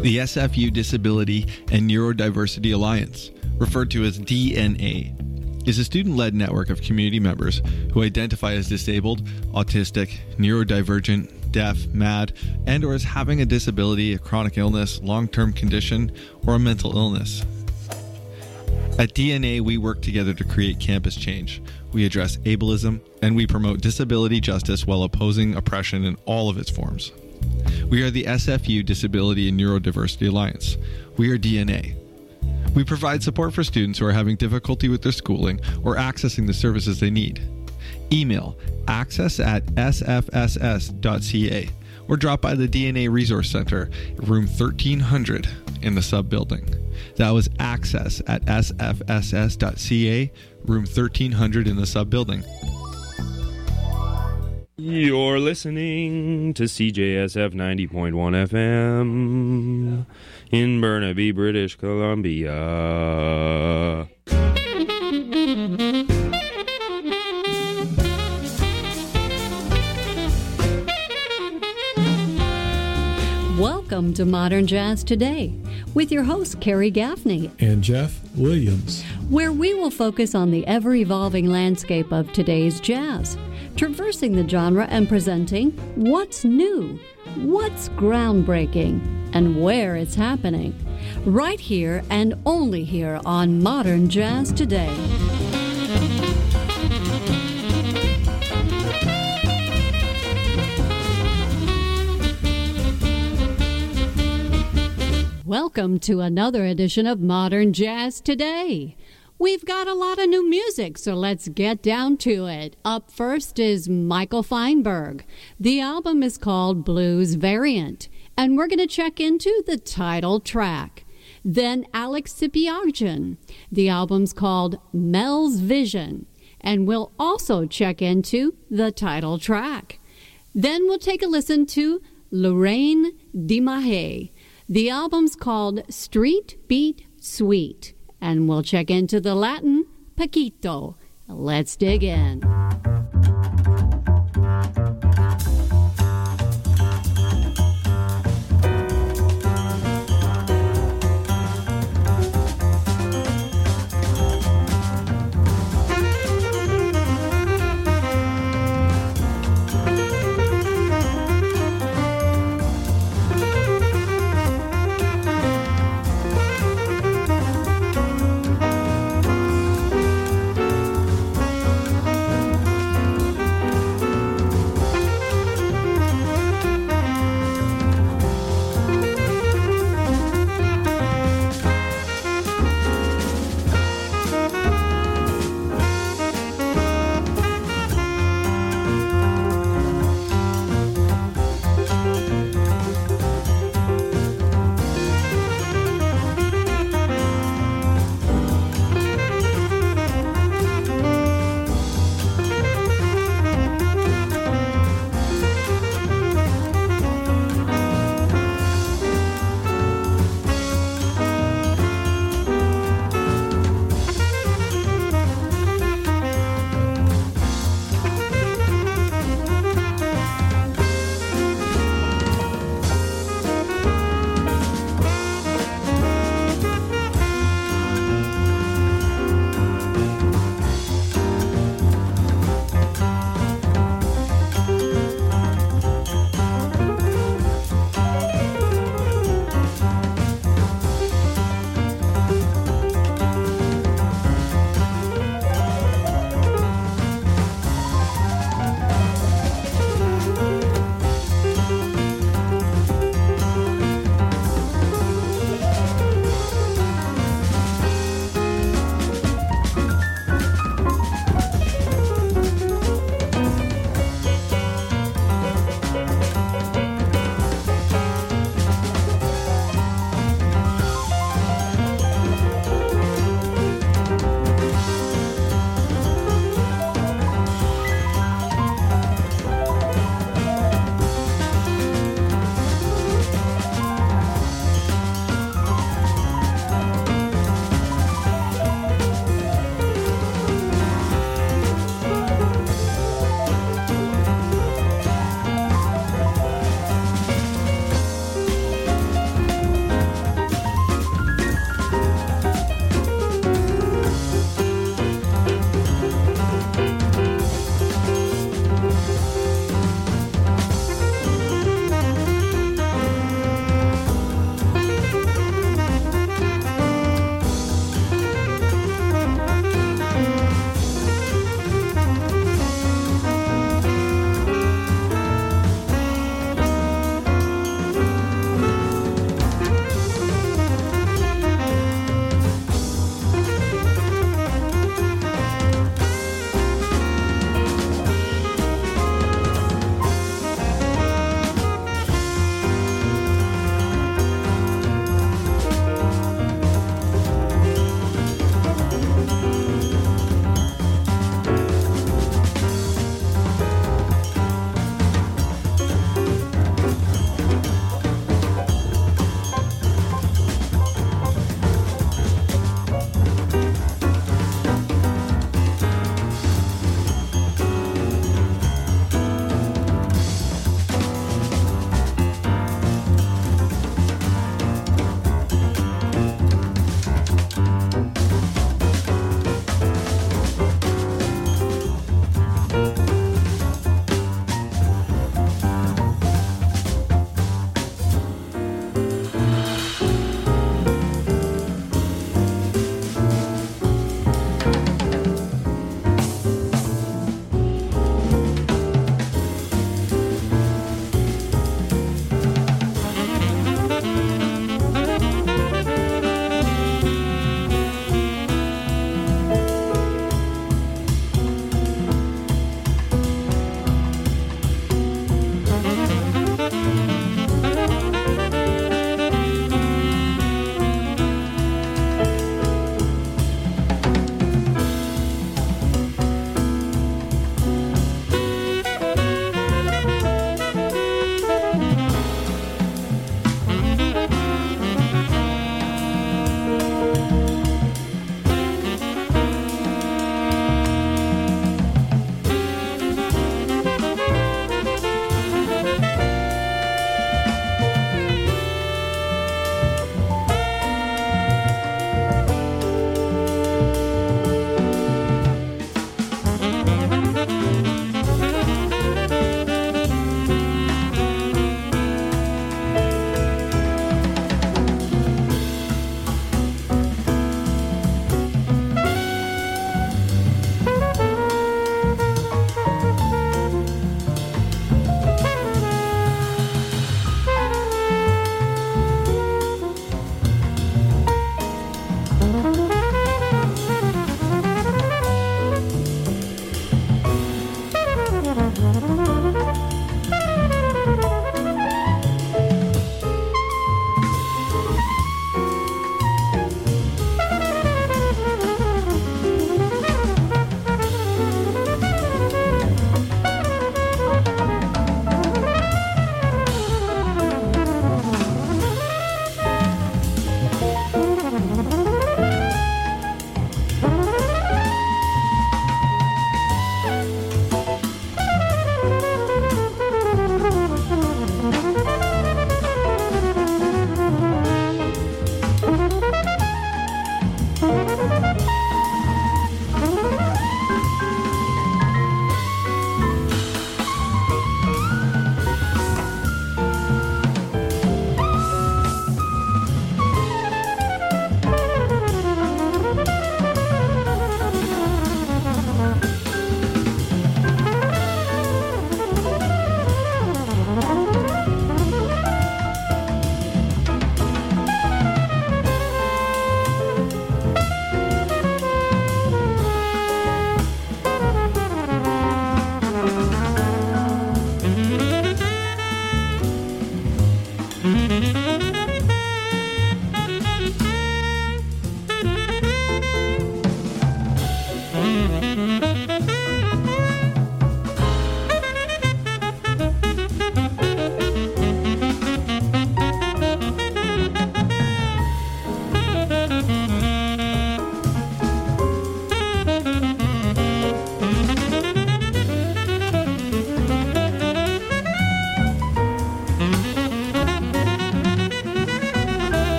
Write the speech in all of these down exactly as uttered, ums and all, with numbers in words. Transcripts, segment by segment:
The S F U Disability and Neurodiversity Alliance, referred to as D N A, is a student-led network of community members who identify as disabled, autistic, neurodivergent, deaf, mad, and or as having a disability, a chronic illness, long-term condition, or a mental illness. At D N A, we work together to create campus change. We address ableism, and we promote disability justice while opposing oppression in all of its forms. We are the S F U Disability and Neurodiversity Alliance. We are D N A. We provide support for students who are having difficulty with their schooling or accessing the services they need. Email access at s f s s dot c a or drop by the D N A Resource Center, room thirteen hundred in the sub-building. That was access at s f s s dot c a, room thirteen hundred in the sub-building. You're listening to C J S F ninety point one F M in Burnaby, British Columbia. Welcome to Modern Jazz Today with your host, Carrie Gaffney and Jeff Williams, where we will focus on the ever-evolving landscape of today's jazz, traversing the genre and presenting what's new, what's groundbreaking, and where it's happening. Right here and only here on Modern Jazz Today. Welcome to another edition of Modern Jazz Today. We've got a lot of new music, so let's get down to it. Up first is Michael Feinberg. The album is called Blues Variant, and we're going to check into the title track. Then Alex Sipiagin. The album's called Mel's Vision, and we'll also check into the title track. Then we'll take a listen to Lorraine DeMahay. The album's called Street Beat Suite, and we'll check into the Latin Paquito. Let's dig in.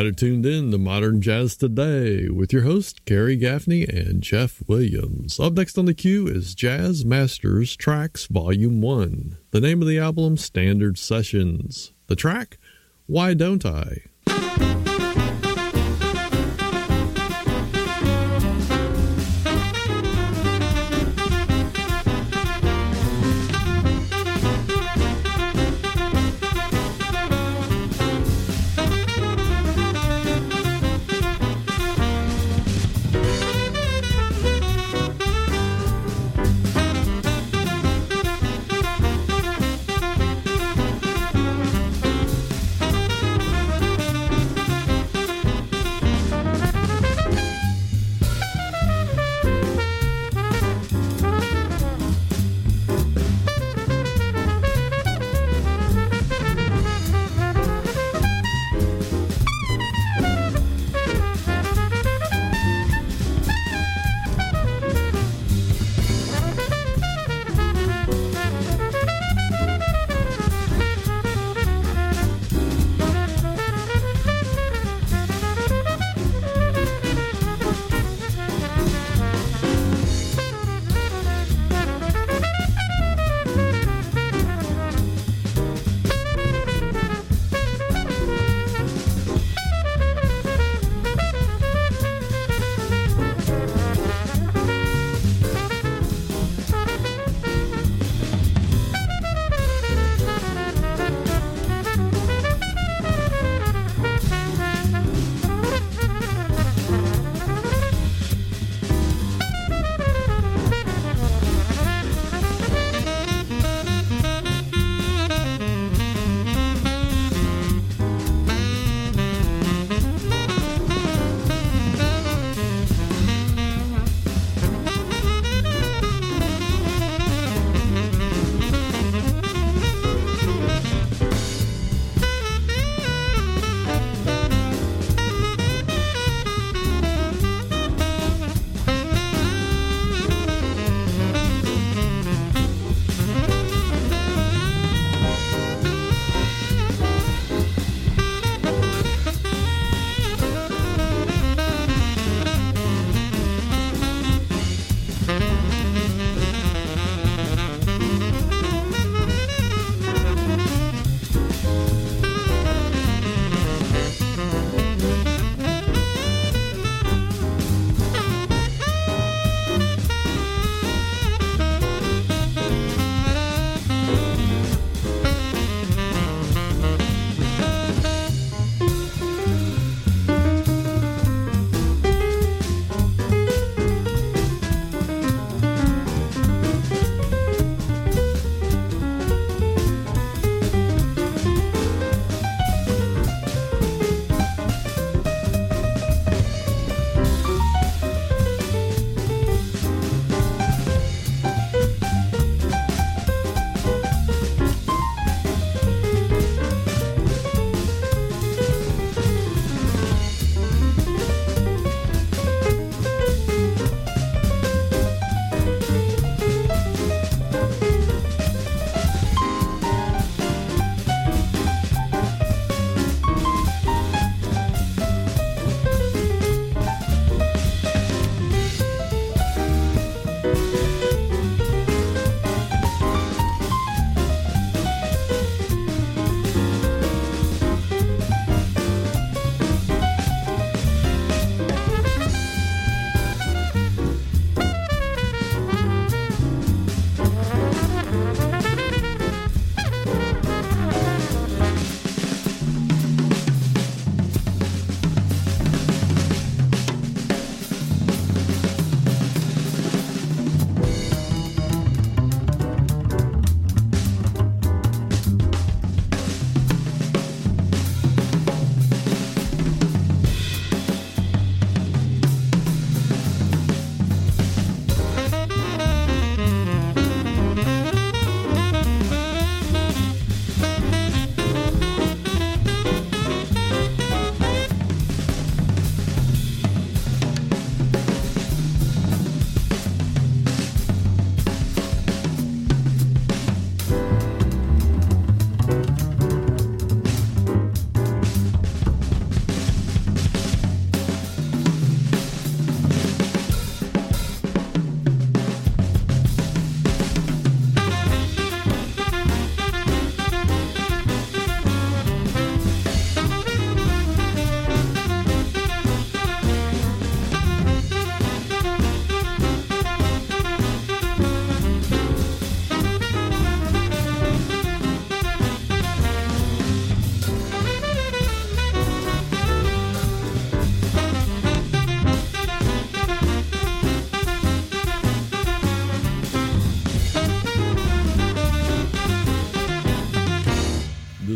glad it tuned in to Modern Jazz Today with your host, Gary Gaffney and Jeff Williams. Up next on the queue is Jazz Masters Tracks Volume one. The name of the album, Standard Sessions. The track, Why Don't I?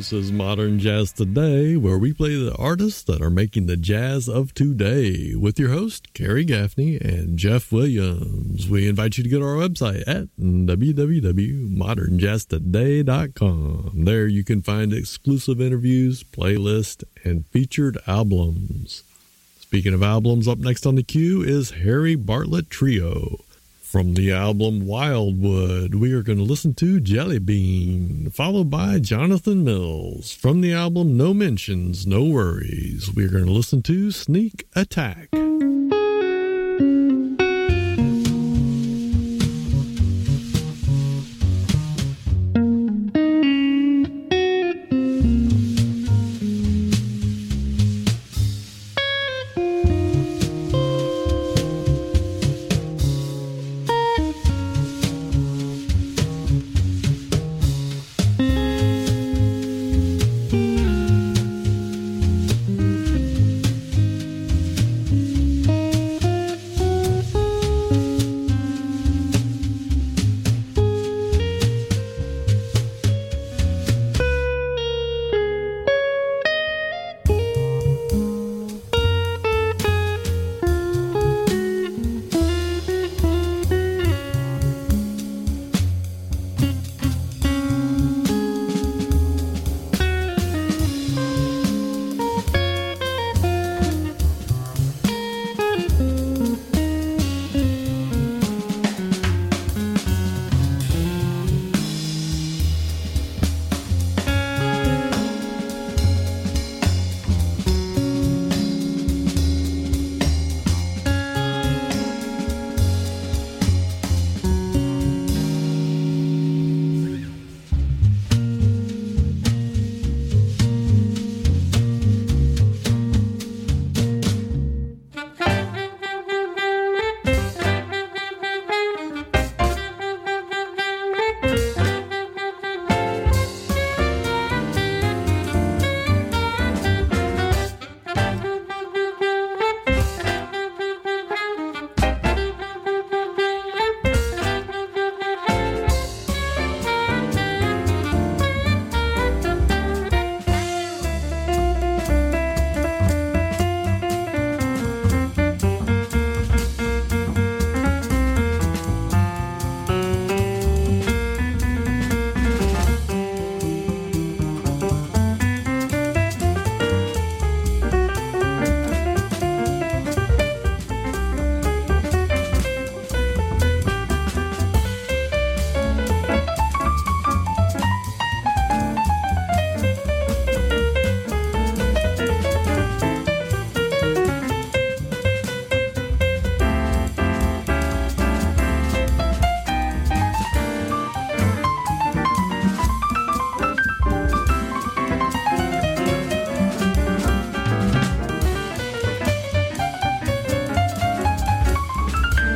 This is Modern Jazz Today, where we play the artists that are making the jazz of today with your host, Kerry Gaffney and Jeff Williams. We invite you to go to our website at w w w dot modern jazz today dot com. There you can find exclusive interviews, playlists, and featured albums. Speaking of albums, up next on the queue is Harry Bartlett Trio. From the album Wildwood, we are going to listen to Jelly Bean, followed by Jonathan Mills. From the album No Mentions, No Worries, we are going to listen to Sneak Attack.